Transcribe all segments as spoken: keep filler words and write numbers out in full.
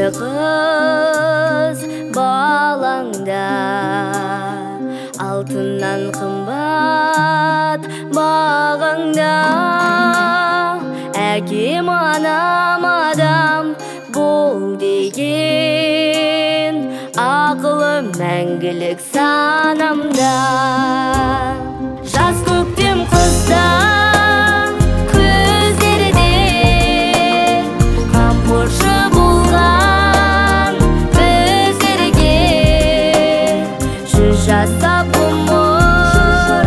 kız balanda, altından kımbat bağında. Әкем анам адам бол деген, ақылы мәңгілік санамда. Жаз көктем қыста көздерде қамқоршы болған біздерге, жүз жасап ғұмыр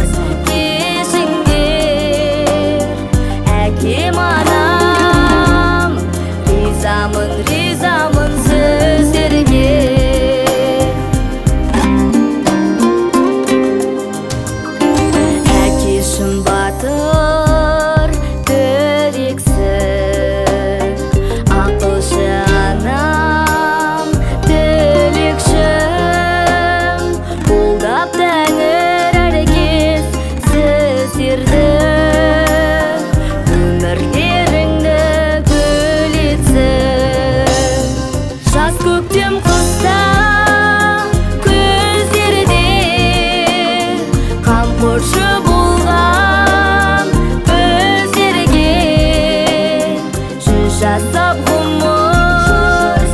кешіңдер. Әкем анам ризамын, ризамын сіздерге. Әкешім батыр тірексің, ақылшы анам тілекшім, қолдап тәңір әркез сіздерді, өмірлеріңді гүл етсін. Жаз көктем қыста көздерде қамқоршы болған біздерге, жүз жасап ғұмыр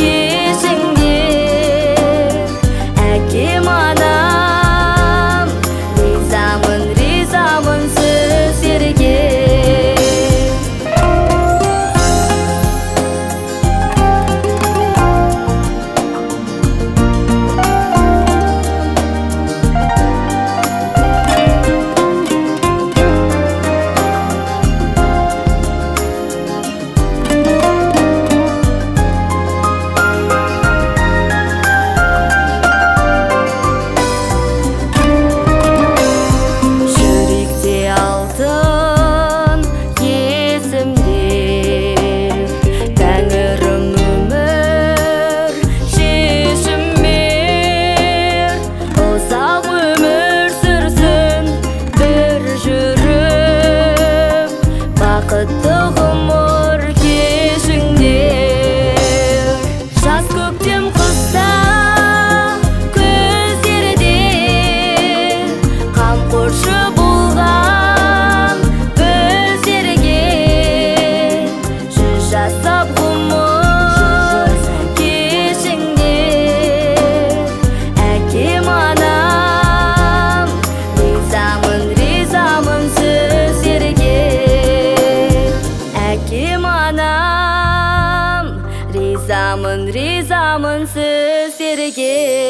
кешіңдер. Әкем анам ризамын, ризамын сіздерге. Жүректе алтын есімдер, тәңірім өмір шешім бер. Ұзақ өмір сүрсін бір жүріп, бақытты ғұмыр кешіңдер. Жаз көктем қыста көздерде қамқоршы болған біздерге, жүз жасап ғұмыр кешіңдер. Әкем анам ризамын, ризамын сіздерге. Әкем анам ризамын, ризамын сіздерге.